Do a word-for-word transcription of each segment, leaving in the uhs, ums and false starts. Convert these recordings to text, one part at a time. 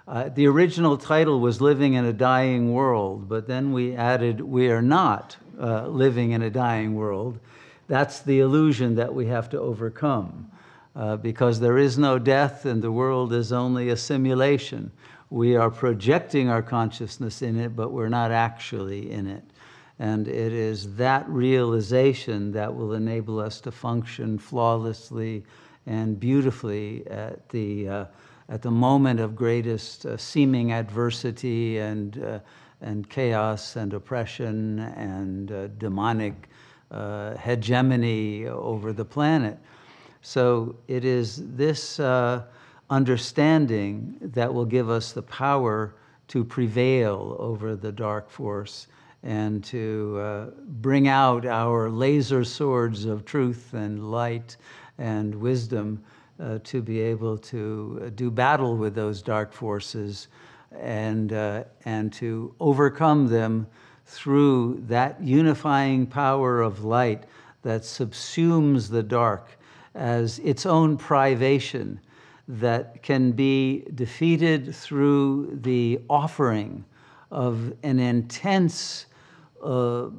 Uh, the original title was Living in a Dying World, but then we added, we are not uh, living in a dying world. That's the illusion that we have to overcome, uh, because there is no death and the world is only a simulation. We are projecting our consciousness in it, but we're not actually in it. And it is that realization that will enable us to function flawlessly and beautifully at the uh, at the moment of greatest uh, seeming adversity and uh, and chaos and oppression and uh, demonic uh, hegemony over the planet. So it is this uh, understanding that will give us the power to prevail over the dark force and to uh, bring out our laser swords of truth and light and wisdom uh, to be able to do battle with those dark forces and, uh, and to overcome them through that unifying power of light that subsumes the dark as its own privation, that can be defeated through the offering of an intense uh,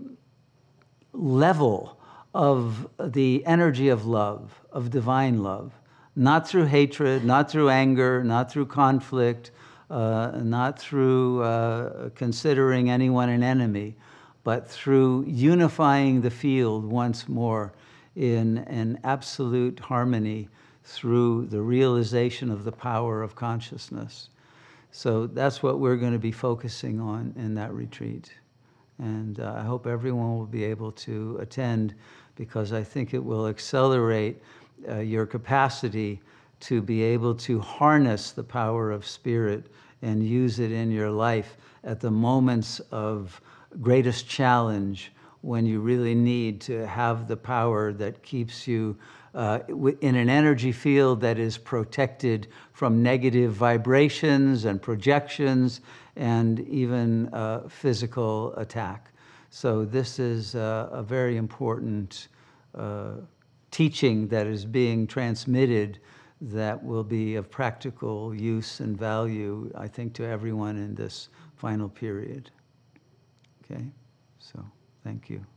level of the energy of love, of divine love, not through hatred, not through anger, not through conflict, uh, not through uh, considering anyone an enemy, but through unifying the field once more in an absolute harmony through the realization of the power of consciousness. So that's what we're going to be focusing on in that retreat. And uh, I hope everyone will be able to attend, because I think it will accelerate uh, your capacity to be able to harness the power of spirit and use it in your life at the moments of greatest challenge, when you really need to have the power that keeps you uh, in an energy field that is protected from negative vibrations and projections and even uh, physical attack. So this is uh, a very important uh, teaching that is being transmitted that will be of practical use and value, I think, to everyone in this final period. Okay, so thank you.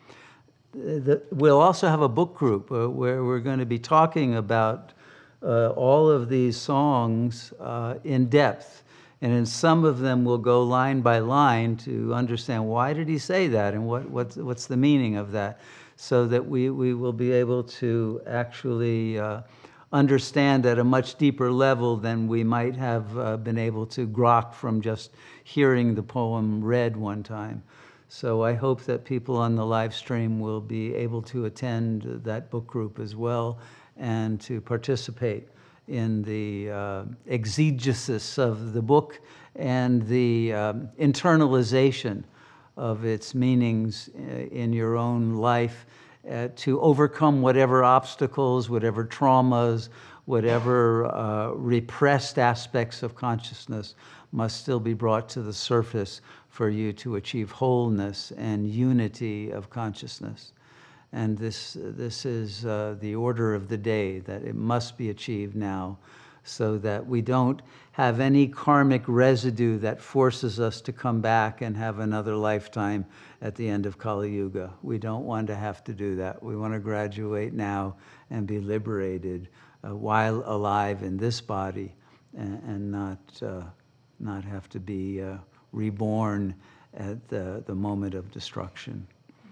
The, we'll also have a book group uh, where we're going to be talking about uh, all of these songs uh, in depth. And in some of them, we'll go line by line to understand why did he say that and what, what's, what's the meaning of that, so that we, we will be able to actually uh, understand at a much deeper level than we might have uh, been able to grok from just hearing the poem read one time. So I hope that people on the live stream will be able to attend that book group as well and to participate in the uh, exegesis of the book and the um, internalization of its meanings in your own life uh, to overcome whatever obstacles, whatever traumas, whatever uh, repressed aspects of consciousness must still be brought to the surface for you to achieve wholeness and unity of consciousness. And this, this is uh, the order of the day, that it must be achieved now, so that we don't have any karmic residue that forces us to come back and have another lifetime at the end of Kali Yuga. We don't want to have to do that. We want to graduate now and be liberated uh, while alive in this body, and, and not, uh, not have to be uh, reborn at the, the moment of destruction.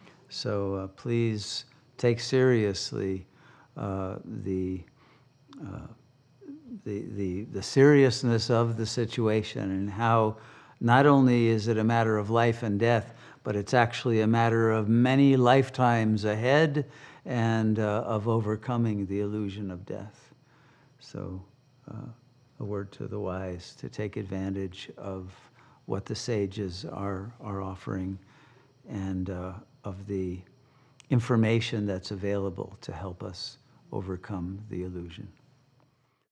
So uh, please take seriously uh, the, uh, the, the, the seriousness of the situation, and how not only is it a matter of life and death, but it's actually a matter of many lifetimes ahead and uh, of overcoming the illusion of death. So uh, a word to the wise to take advantage of what the sages are, are offering, and uh, of the information that's available to help us overcome the illusion.